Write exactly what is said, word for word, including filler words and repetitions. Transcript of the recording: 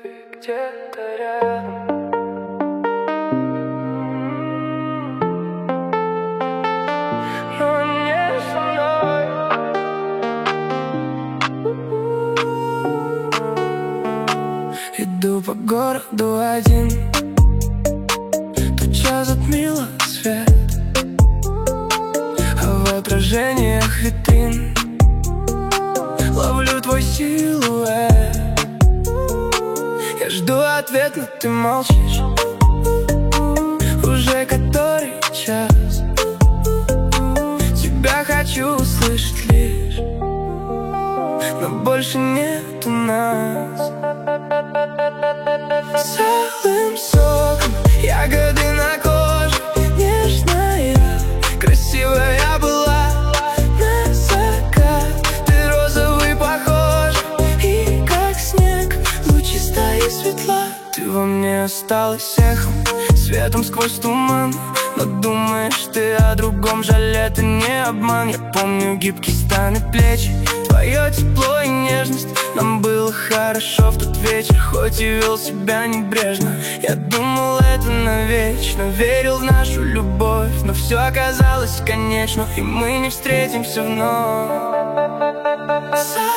ты где-то рядом. Но не со мной. Иду по городу один, туча затмила свет, а в отражениях витрин ловлю твой силуэт. Я жду ответ, но ты молчишь. Уже который час тебя хочу услышать лишь, но больше нету нас. Целым соком ягоды на коже, нежная, красивая была на закат. Ты розовый похож, и как снег, лучиста и светла. Ты во мне осталась эхом, светом сквозь туман. Но думаешь ты о другом, жаль, это не обман. Я помню гибкие станы плечи, твое тепло и нежность. Нам было хорошо в тот вечер, хоть и вел себя небрежно. Я думал, это навечно, верил в нашу любовь, но все оказалось конечно, и мы не встретимся вновь.